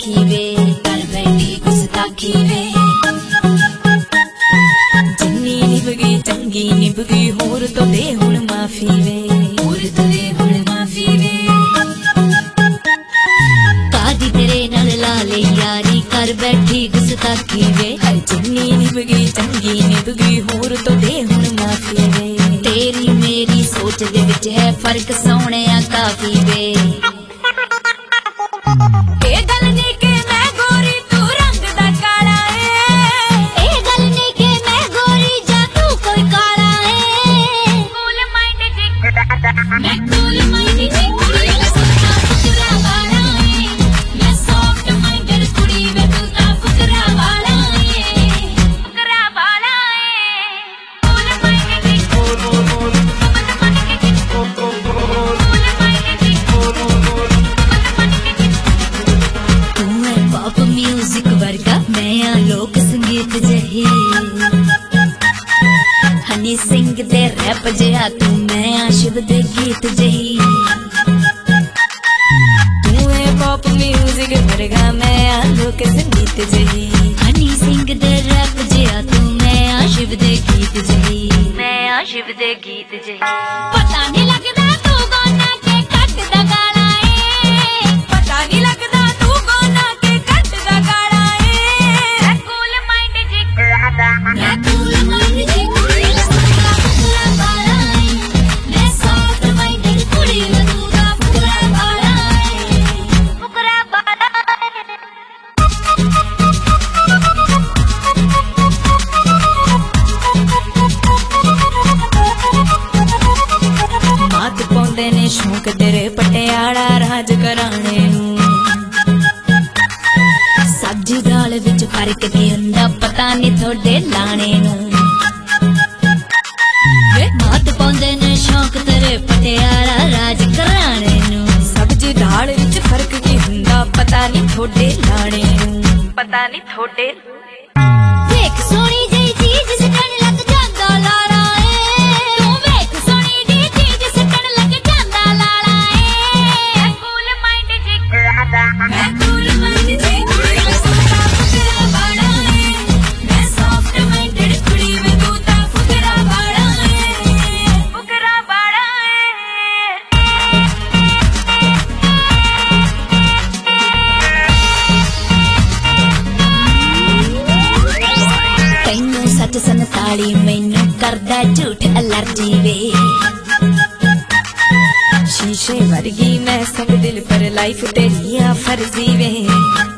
गुस्ताखी वे कर बैठी गुस्ताखी वे जिन्नी निभ गई चंगी निभ गई होर तो दे हुण माफी वे होर तो दे हुण माफी वे कादी तेरे नाल ला ले यारी कर बैठी गुस्ताखी वे जिन्नी निभ गई चंगी निभ गई होर तो दे हुण माफी वे तेरी मेरी सोच दे विच है फर्क सोहणिया काफी वे म्यूजिक वर्गा मैं लोक संगीत जही हनी सिंह दे रैप जिहा तू मैं शिव दे गीत जही तू है पॉप म्यूजिक वर्गा मैं लोक संगीत जही हनी सिंह दे रैप जिहा तू मैं शिव दे गीत जही मैं शिव दे गीत जही पता नहीं लगदा तू गाना के कट दा गाना है पता नहीं लगदा तू गाना के कट दा गाना है कूल माइंड जी मैं कूल माइंड जी कुड़ी लगा पूरा बाला है मैं सॉफ्ट माइंड कुड़ी लगा पूरा बाला है पूरा बाला मात पौंदे ने शौक तेरे पटियाला राज कराने सब्जी दाल विच फर्क की हुंदा पता नहीं थोड़े लाने मात पौंदे ने शौक तेरे पटियाला राज कराने सब्जी दाल विच फर्क की हुंदा पता नहीं थोड़े लाने पता नहीं थोड़े देख सोनी जी चीज सकन लग जांदा लाला है तू देख सोनी जी चीज सकन लग जांदा लाला है कूल माइंड जी मैं कूल माइंड जी सच संताली मैनू करदा झूठ एलर्जी वे शीशे वर्गी मैं संग दिल पर लाइफ तेरी फर्जी वे